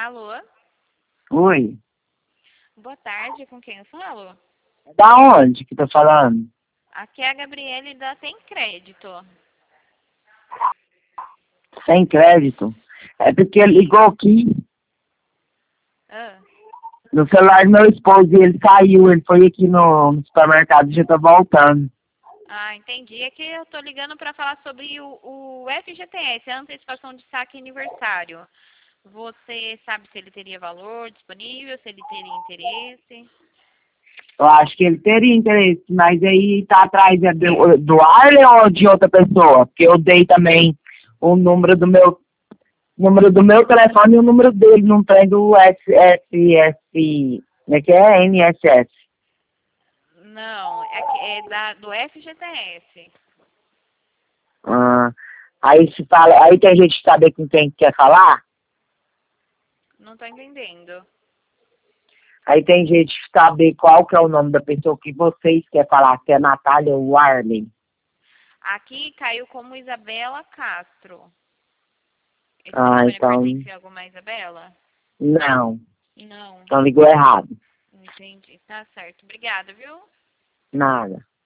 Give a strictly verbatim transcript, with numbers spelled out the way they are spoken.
Alô? Oi. Boa tarde, com quem eu falo? Da onde que tá falando? Aqui é a Gabriele da Tem Crédito. Sem crédito. É porque ele ligou aqui Ah, no celular do meu esposo e ele saiu. Ele foi aqui no, no supermercado e já tá voltando. ah, entendi. É que eu tô ligando para falar sobre o, o F G T S, a antecipação de saque aniversário. Você sabe se ele teria valor disponível, se ele teria interesse? Eu acho que ele teria interesse, mas aí tá atrás é do, do Arlen ou de outra pessoa? Porque eu dei também o número do meu número do meu telefone e o número dele não tem do S S S. Como é que é? N S S. Não, é, que é da, do F G T S. Ah, aí se fala, aí tem gente que saber com quem quer falar. Não tô entendendo. Aí tem gente que saber qual que é o nome da pessoa que vocês querem falar, se é Natália ou Arlen. Aqui caiu como Isabela Castro. Esse Ah, telefone então, pertence a alguma Isabela? não. Não, Então ligou errado. entendi. Tá certo. Obrigada, viu? Nada.